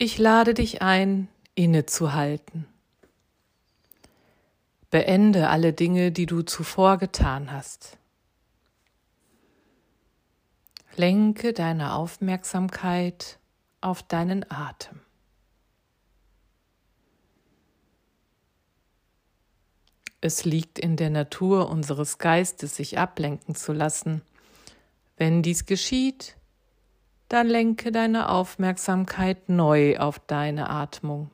Ich lade dich ein, innezuhalten. Beende alle Dinge, die du zuvor getan hast. Lenke deine Aufmerksamkeit auf deinen Atem. Es liegt in der Natur unseres Geistes, sich ablenken zu lassen. Wenn dies geschieht, dann lenke deine Aufmerksamkeit neu auf deine Atmung.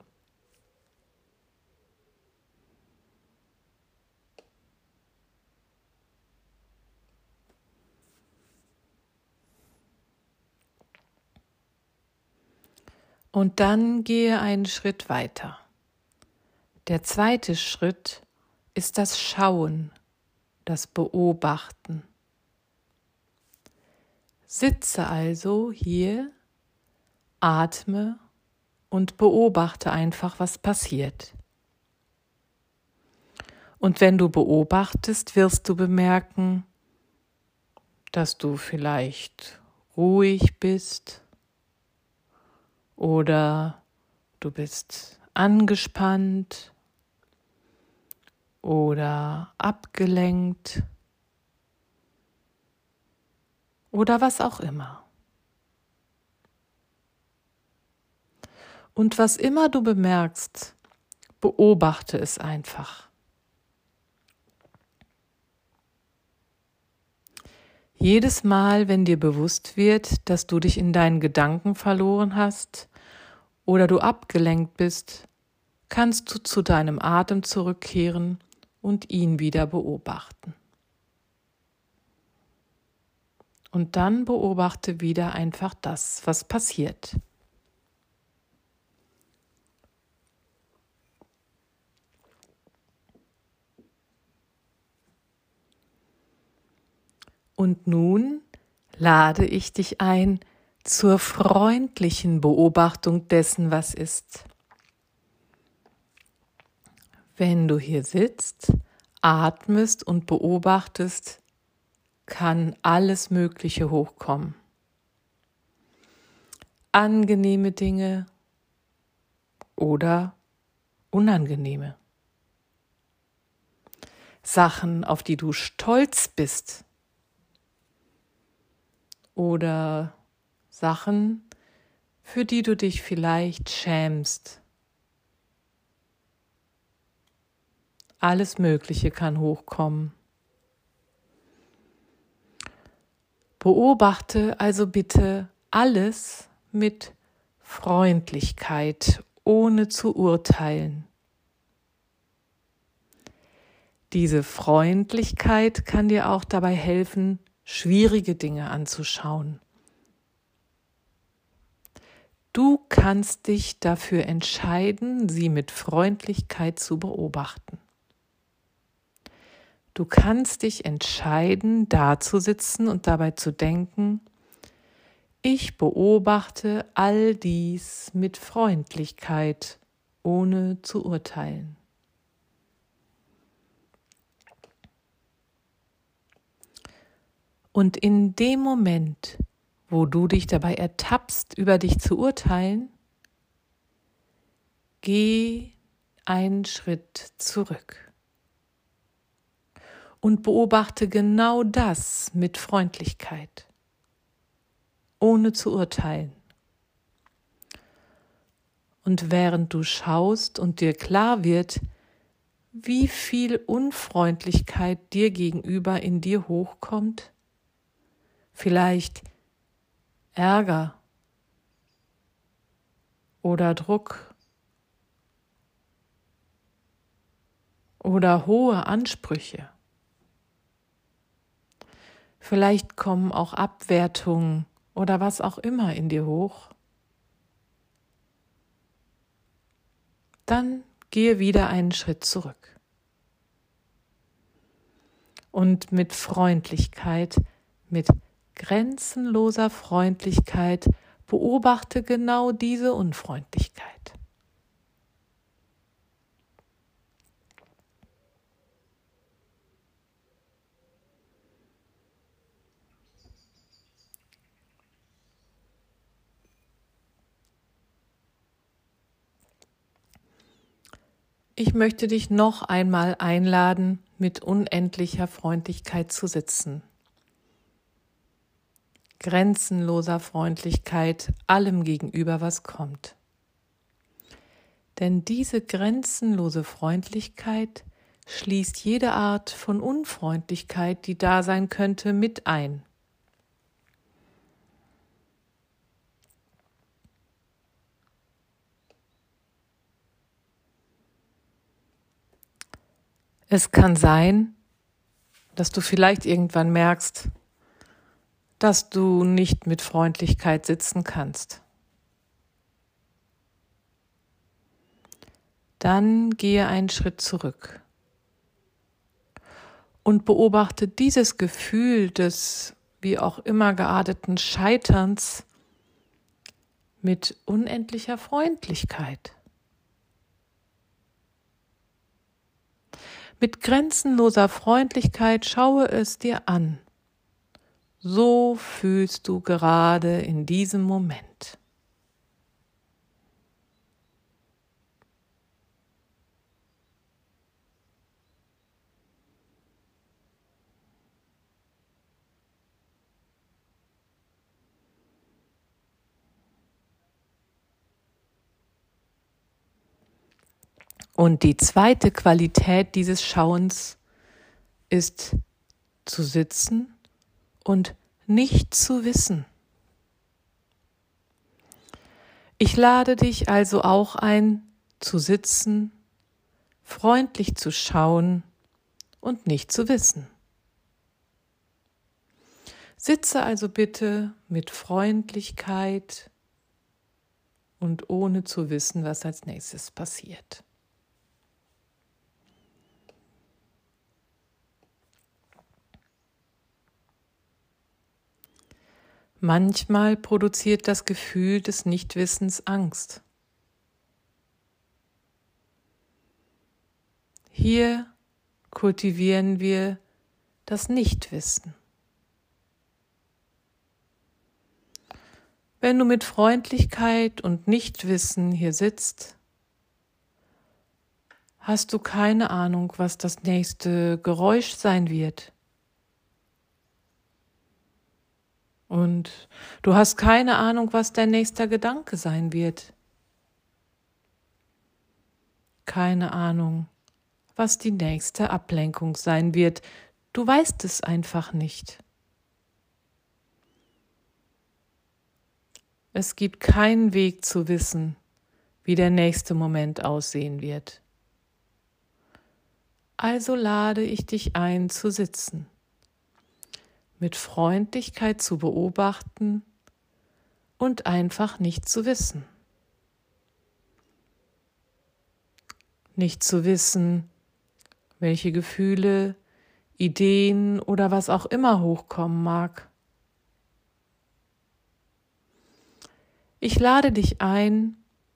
Und dann gehe einen Schritt weiter. Der zweite Schritt ist das Schauen, das Beobachten. Sitze also hier, atme und beobachte einfach, was passiert. Und wenn du beobachtest, wirst du bemerken, dass du vielleicht ruhig bist oder du bist angespannt oder abgelenkt oder was auch immer. Und was immer du bemerkst, beobachte es einfach. Jedes Mal, wenn dir bewusst wird, dass du dich in deinen Gedanken verloren hast oder du abgelenkt bist, kannst du zu deinem Atem zurückkehren und ihn wieder beobachten. Und dann beobachte wieder einfach das, was passiert. Und nun lade ich dich ein zur freundlichen Beobachtung dessen, was ist. Wenn du hier sitzt, atmest und beobachtest, kann alles Mögliche hochkommen. Angenehme Dinge oder unangenehme. Sachen, auf die du stolz bist. Oder Sachen, für die du dich vielleicht schämst. Alles Mögliche kann hochkommen. Beobachte also bitte alles mit Freundlichkeit, ohne zu urteilen. Diese Freundlichkeit kann dir auch dabei helfen, schwierige Dinge anzuschauen. Du kannst dich dafür entscheiden, sie mit Freundlichkeit zu beobachten. Du kannst dich entscheiden, da zu sitzen und dabei zu denken, ich beobachte all dies mit Freundlichkeit, ohne zu urteilen. Und in dem Moment, wo du dich dabei ertappst, über dich zu urteilen, geh einen Schritt zurück und beobachte genau das mit Freundlichkeit, ohne zu urteilen. Und während du schaust und dir klar wird, wie viel Unfreundlichkeit dir gegenüber in dir hochkommt, vielleicht Ärger oder Druck oder hohe Ansprüche. Vielleicht kommen auch Abwertungen oder was auch immer in dir hoch. Dann gehe wieder einen Schritt zurück. Und mit Freundlichkeit, mit grenzenloser Freundlichkeit beobachte genau diese Unfreundlichkeit. Ich möchte dich noch einmal einladen, mit unendlicher Freundlichkeit zu sitzen. Grenzenloser Freundlichkeit allem gegenüber, was kommt. Denn diese grenzenlose Freundlichkeit schließt jede Art von Unfreundlichkeit, die da sein könnte, mit ein. Es kann sein, dass du vielleicht irgendwann merkst, dass du nicht mit Freundlichkeit sitzen kannst. Dann gehe einen Schritt zurück und beobachte dieses Gefühl des wie auch immer gearteten Scheiterns mit unendlicher Freundlichkeit. Mit grenzenloser Freundlichkeit schaue es dir an. So fühlst du gerade in diesem Moment. Und die zweite Qualität dieses Schauens ist zu sitzen und nicht zu wissen. Ich lade dich also auch ein, zu sitzen, freundlich zu schauen und nicht zu wissen. Sitze also bitte mit Freundlichkeit und ohne zu wissen, was als nächstes passiert. Manchmal produziert das Gefühl des Nichtwissens Angst. Hier kultivieren wir das Nichtwissen. Wenn du mit Freundlichkeit und Nichtwissen hier sitzt, hast du keine Ahnung, was das nächste Geräusch sein wird. Und du hast keine Ahnung, was dein nächster Gedanke sein wird. Keine Ahnung, was die nächste Ablenkung sein wird. Du weißt es einfach nicht. Es gibt keinen Weg zu wissen, wie der nächste Moment aussehen wird. Also lade ich dich ein, zu sitzen, mit Freundlichkeit zu beobachten und einfach nicht zu wissen. Nicht zu wissen, welche Gefühle, Ideen oder was auch immer hochkommen mag. Ich lade dich ein,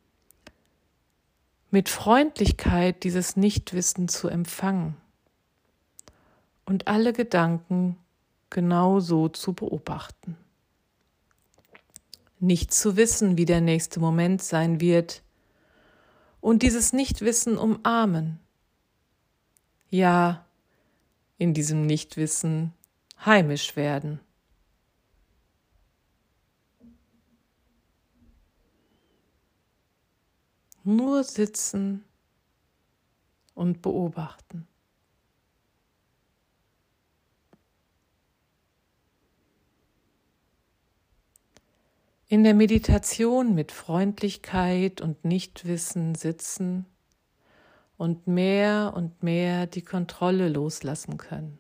mit Freundlichkeit dieses Nichtwissen zu empfangen und alle Gedanken genau so zu beobachten. Nicht zu wissen, wie der nächste Moment sein wird und dieses Nichtwissen umarmen. Ja, in diesem Nichtwissen heimisch werden. Nur sitzen und beobachten. In der Meditation mit Freundlichkeit und Nichtwissen sitzen und mehr die Kontrolle loslassen können.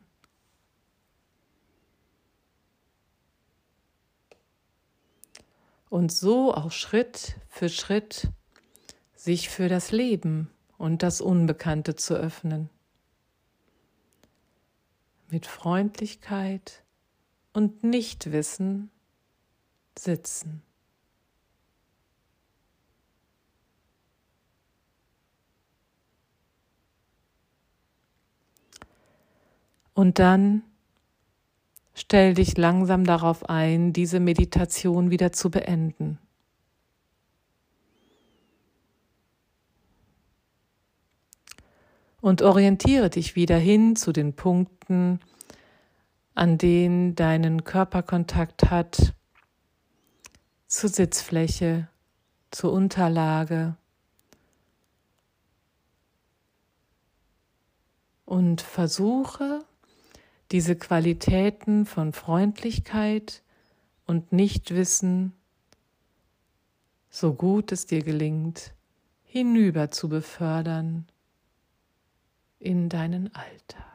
Und so auch Schritt für Schritt sich für das Leben und das Unbekannte zu öffnen. Mit Freundlichkeit und Nichtwissen sitzen. Und dann stell dich langsam darauf ein, diese Meditation wieder zu beenden. Und orientiere dich wieder hin zu den Punkten, an denen deinen Körperkontakt hat, zur Sitzfläche, zur Unterlage. Und versuche, diese Qualitäten von Freundlichkeit und Nichtwissen, so gut es dir gelingt, hinüber zu befördern in deinen Alltag.